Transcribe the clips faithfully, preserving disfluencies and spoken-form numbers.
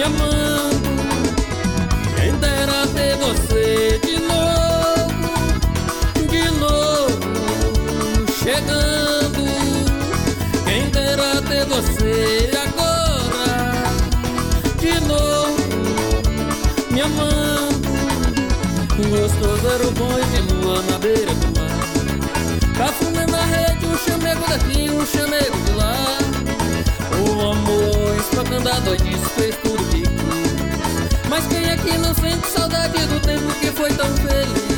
amando. Quem dera ter você de novo, de novo, chegando. Quem dera ter você agora, de novo, me amando. Gostoso era o banho de lua na beira do mar, cafuné na rede, um chamego daqui, um chamego de lá. O amor espacando a doidice fez tudo que quis. Mas quem aqui não sente saudade do tempo que foi tão feliz?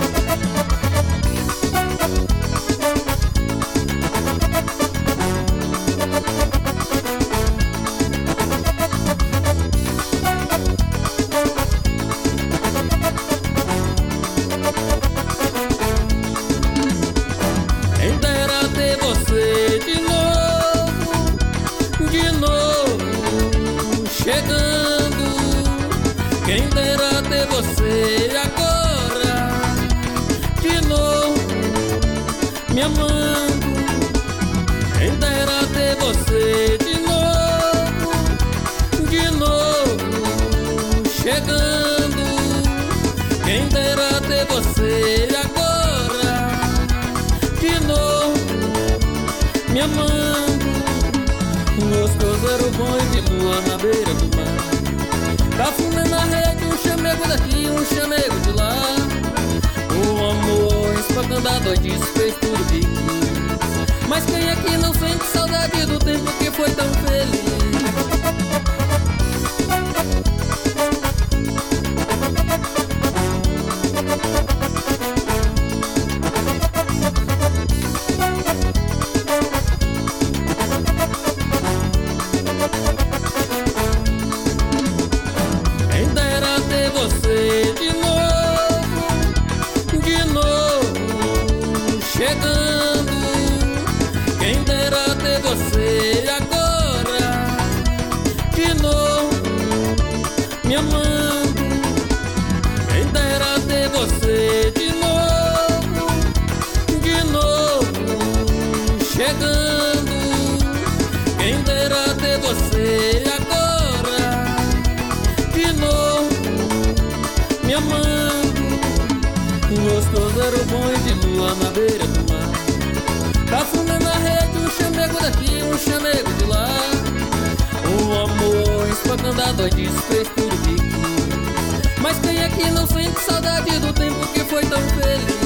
Quem dera ter você de novo, de novo, chegando. Quem dera ter você agora, de novo, me amando. Quem dera ter você de novo, de novo, chegando. Quem dera ter você agora, de novo, me amando. Gostoso era o banho de lua na beira do mar, cafuné na rede, um chamego daqui, um chamego de lá. O amor espacando a doidice fez tudo que quis. Mas quem aqui não sente saudade do tempo que foi tão feliz? Quem dera ter você de novo, de novo, chegando. Quem dera ter você agora, de novo, me amando. Quem dera ter você de novo, de novo, chegando. Quem dera ter você agora, de novo, me amando. Gostoso era o banho de lua na beira do mar, cafuné na rede, um chamego daqui, um chamego de lá. O amor espacando a doidice fez tudo que quis. Mas quem aqui não sente saudade do tempo que foi tão feliz?